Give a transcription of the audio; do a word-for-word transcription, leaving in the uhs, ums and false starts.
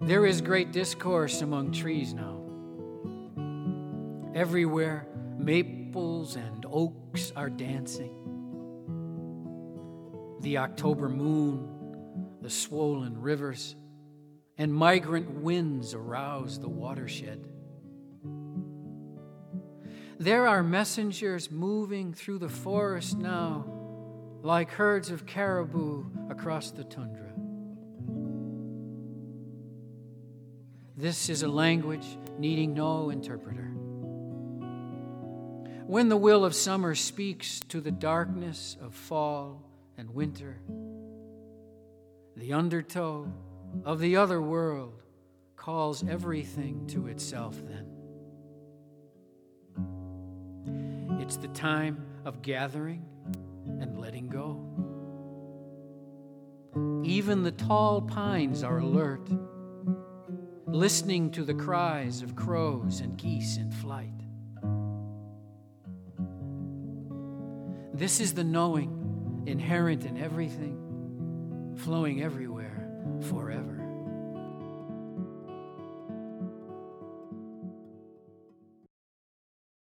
There is great discourse among trees now. Everywhere, maples and oaks are dancing. The October moon, the swollen rivers, and migrant winds arouse the watershed. There are messengers moving through the forest now, like herds of caribou across the tundra. This is a language needing no interpreter. When the will of summer speaks to the darkness of fall and winter, the undertow of the other world calls everything to itself then. It's the time of gathering and letting go. Even the tall pines are alert, listening to the cries of crows and geese in flight. This is the knowing inherent in everything, flowing everywhere forever.